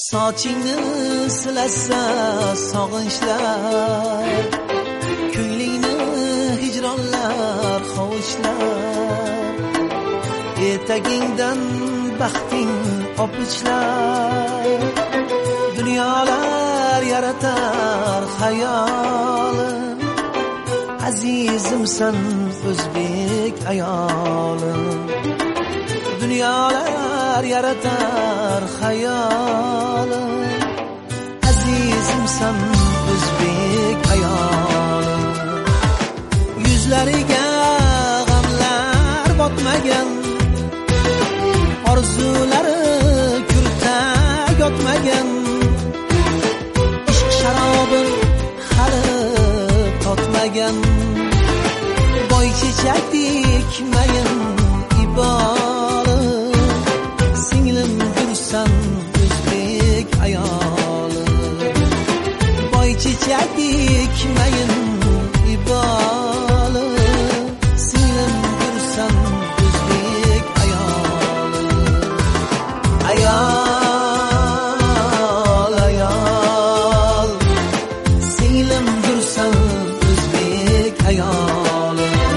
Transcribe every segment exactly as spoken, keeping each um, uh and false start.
Sochingni silasa sog'inchlar, ko'nglingni hijronlar hovuchlar, etagingdan baxting opichlar, dunyolar yaratar hayolim, azizimsan o'zbek ayolim. Dunyolar yaratar hayolim, azizimsan o'zbek ayolim. Yuzlariga g'amlar botmagan, orzulari kurtak yotmagan, ishq sharobin hali totmagan, boy chechakdek mayin iborim, singlim dursan o'zbek ayolim. Boy chechakdek mayin iborim, singlim dursan o'zbek ayolim. Ayol, ayol, singlim dursan o'zbek ayolim.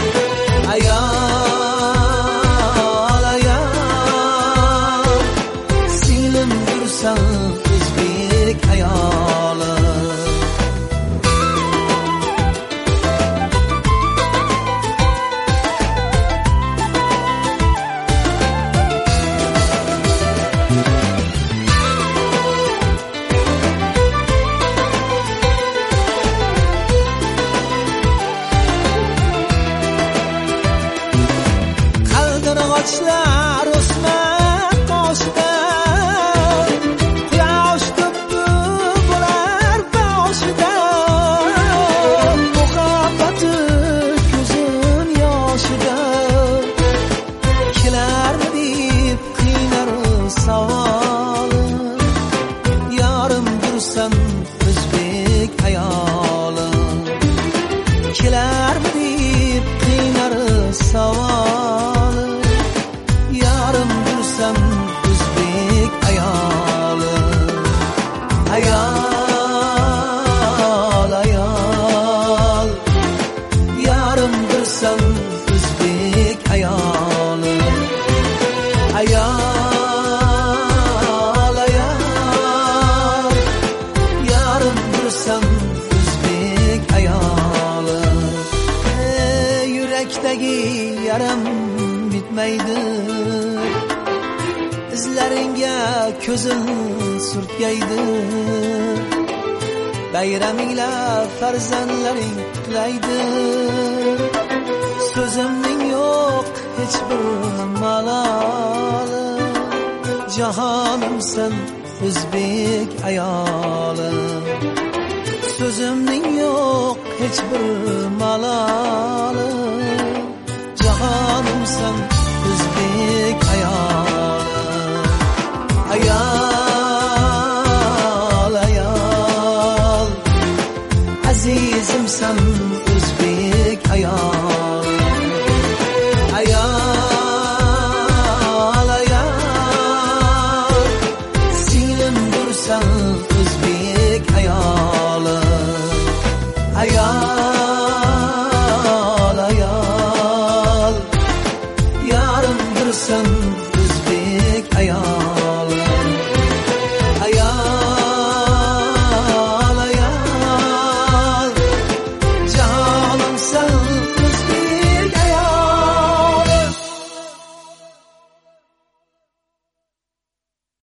Ayol, ayol, singlim dursan o'zbek ayolim. Qaldirg'ochlar o'smas qoshida, quyosh ko'ppi bo'lar boshida, muhabbati ko'zim yoshida, kelarmi deb qiynar savolim, yorim dursan o'zbek ayolim. Kelarmi deb qiynar savolim, yorim dursan o'zbek ayolim. Ayol, ayol, yorim dursan o'zbek ayolim. Ayol, ayol, yorim dursan o'zbek ayolim. Ey, yurakdagi yaram bitmaydi, izlaringga ko'zim surtgaydi, bayraminglar farzandlaring qutlaydi. So'zimning yo'q hech bir maloli, jahonimsan o'zbek ayolim. So'zimning yo'q hech bir maloli, jahonimsan o'zbek ayolim. Ayol, ayol, azizimsan o'zbek ayolim. Ayol, ayol, singlim dursan o'zbek ayolim. Ayol, ayol, yorim dursan o'zbek ayolim.